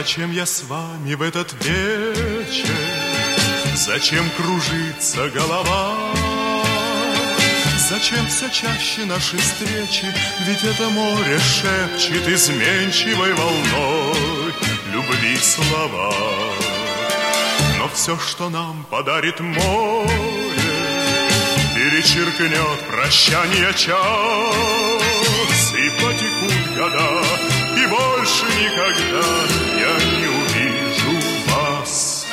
Зачем я с вами в этот вечер? Зачем кружится голова? Зачем все чаще наши встречи? Ведь это море шепчет изменчивой волной любви слова. Но все, что нам подарит море, перечеркнет прощание час, и потекут года, и больше никогда я не увижу вас.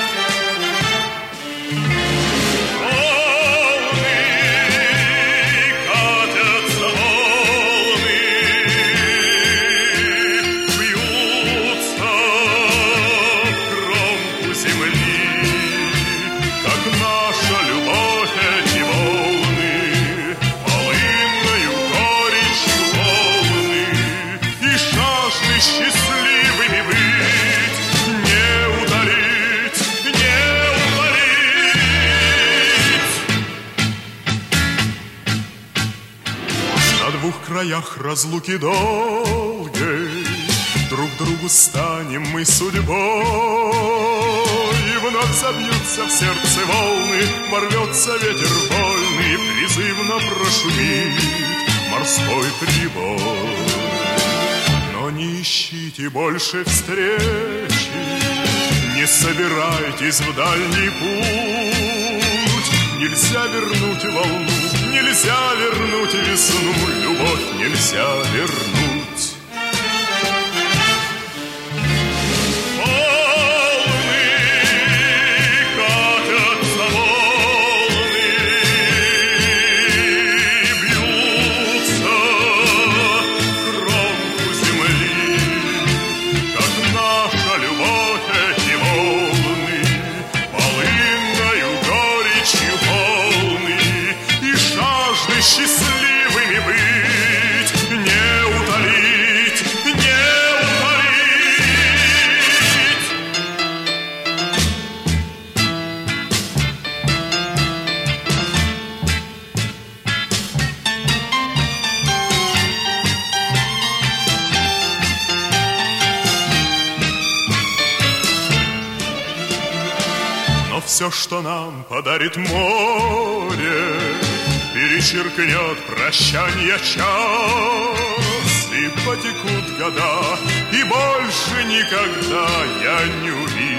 В краях разлуки долгой друг другу станем мы судьбой, и вновь забьются в сердце волны, ворвется ветер вольный, призывно прошумит морской прибой. Но не ищите больше встречи, не собирайтесь в дальний путь. Нельзя вернуть волну, нельзя вернуть весну, любовь нельзя вернуть. Волны катятся, волны бьются в кромку земли, как наша любовь эти волны полынною горечью полны, и жажды счастливыми быть не утолить, не утолить. Но все, что нам подарит море, перечеркнет прощанье час, и потекут года, и больше никогда я не увижу